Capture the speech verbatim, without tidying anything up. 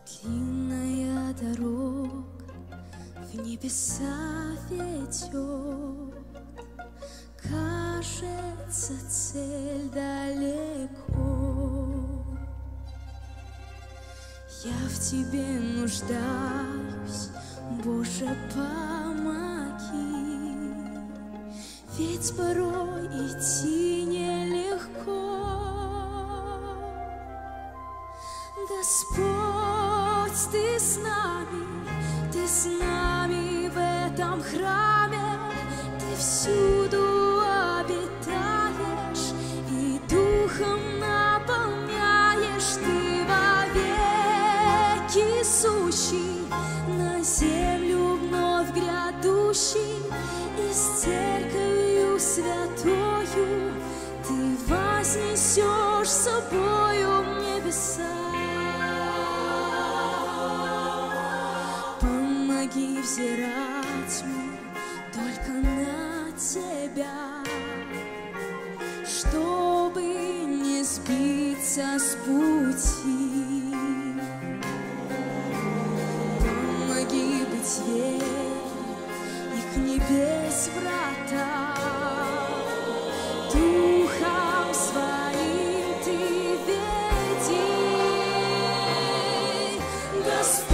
Длинная дорога в небеса ведет, кажется, цель далеко. Я в тебе нуждаюсь, Боже, помоги, ведь порой идти нелегко. Господь, Ты с нами, Ты с нами в этом храме, Ты всюду обитаешь и Духом наполняешь, Ты вовеки сущий, на землю вновь грядущий, и с церковью святою Ты вознесешь с собою в небеса. Помоги взирать мне только на Тебя, чтобы не сбиться с пути. Помоги быть верой и к небес врата, Духом Своим Ты веди, Господь.